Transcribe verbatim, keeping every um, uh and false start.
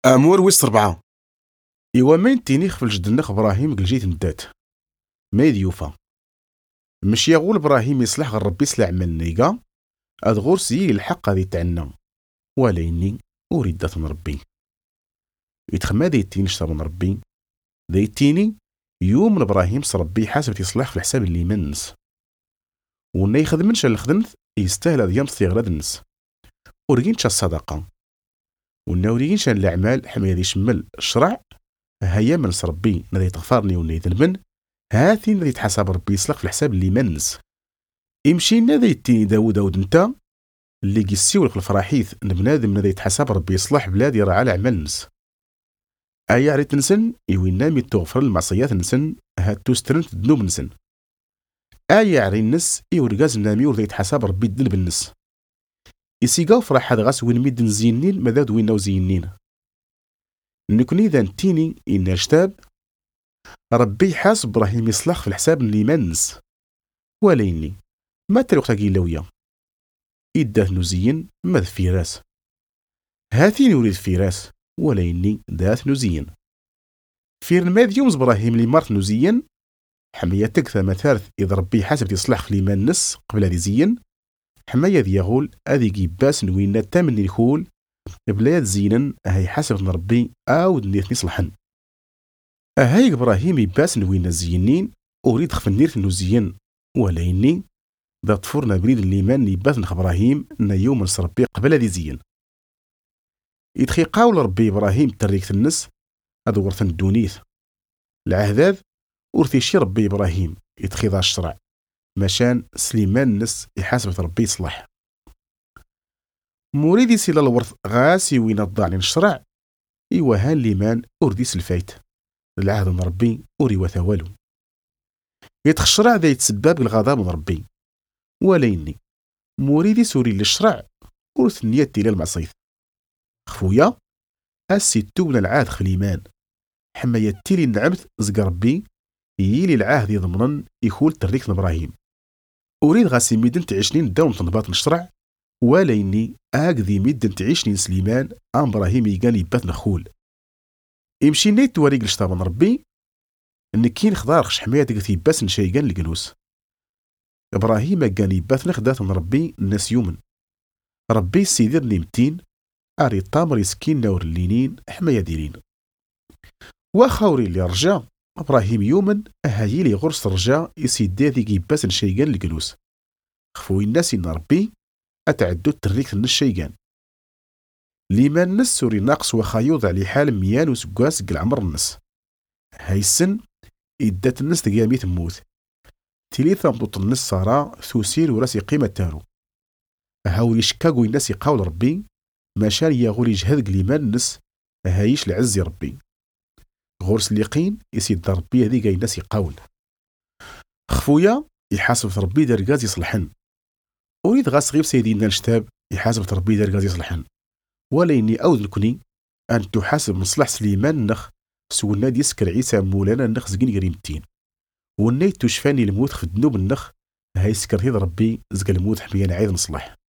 امور ويس ربعة. إوا مين تيني خفل جدنخ إبراهيم قلجيت ندات ما يديوفا مش يغول إبراهيم يصلح غير ربي يصلح عمل نيقا أد غورسي الحق هذي تعنا وليني أريد ذات من ربي يتخما دي تيني شتا من ربي دي تيني يوم من إبراهيم صربي حاسب يصلح في الحساب اللي منس ونا يخدمنش اللي خدمت يستاهل هذا يمس يغرد النس ورينش الصدقة ونا ورينش الأعمال حما يدي شمل الشرع هيا من ربي نادي تغفرني ونادي ذنبن هاتي نادي تحسب ربي يسلق في الحساب اللي منس يمشي نادي تيني داود داود نتا اللي قيسيولك في الفراحيث نبنادم نادي تحسب ربي يصلح بلادي راه على عمل نس ايا عريت نسن يوين نامي تغفر المعصيات نسن هاتو سترنت ذنوب نسن ايا عري النس يورقاز نامي ورد يتحسب ربي الدل بالنس يسيقاو فرح هاد غاس وين ميد نزينين مداد وين ناو زينين نكوني ذا نتيني إن اشتاب ربي حاسب إبراهيم يصلح في الحساب اللي منس وليني ما تروق تاقي لويا إداه نزين ما فراس هاتيني وليد فراس وليني دات نزين في الماد يوم إبراهيم اللي مرت نزين حمية تكثى مثارث إذا ربي حاسب يصلح في الإيمان نس قبل هذي زين حماية ذي يغول أذي جيباس نوينا تامن يخول بلاد زينن هاي حسب من ربي أو دنيث نصلحن هاي إبراهيم يباس نوينا زينين أريد خف النير نزين وليني ذا طفورنا بريد الإيمان يباس نخ إبراهيم نا يوم نص ربي قبل هذي زين يدخي قاول ربي إبراهيم تريكت النس هذا ورثن الدونيث العهداد ورثي شي ربي إبراهيم يدخي ذا الشرع مشان سليمان نس يحاسب ربي يصلح مريدي سيلا الورث غاسي وين الضالين الشرع إيوا هان ليمان أرديس الفايت العهد من ربي أوري وثوالو يتخشرع ذا يتسبب الغضب من ربي وليني مريدي سوري للشرع ورث النية إلى المعصيث خفويا أسي توبنا العهد خليمان حما يتيلي النعمت زق ربي يلي العهد يضمنن يخول تريك إبراهيم أريد غاسي ميدن تعيشنين داون تنباط الشرع وليني أقذي ميدن تعيشنين سليمان أم إبراهيم يقال يبات نخول يمشي نيت وريق لشتا من ربي إن كين خضار خش حماية تقثي باس نشيقان لقلوس إبراهيم قال يبات نخدات من ربي الناس يومن ربي سيدير نيمتين أري طامر يسكين نور اللينين حماية ديرين وخاوري اللي رجع إبراهيم يومن أهايي لي غرس رجع يسيدي ذي باس نشيقان لقلوس خفوي الناس إن ربي أتعدو تريك الشيقان لما النس سوري ناقص وخايوض على حال ميان وسقاس قل عمر النس هاي السن إدات النس تقامي تموت تيلي ثمضط النس صارا ثوسير وراسي قيمة تارو هاولي شكاقو الناس يقاول ربي ماشان يغولي جهد قليمان النس هايش لعزي ربي غورس ليقين يسيد ربي هذي قاي الناس يقاول خفويا يحاسب ربي درقاز يصلحن أريد غاس غيب سيدينا الشتاب يحاسب ربي درقاز يصلحن وليني أود لكني أن تحاسب مصلح سليمان نخ سولنا يسكر عيسى مولانا النخ زقين قريمتين ونيت تشفاني الموت في الذنوب النخ هاي سكر هيد ربي زق الموت حميان عايد نصلح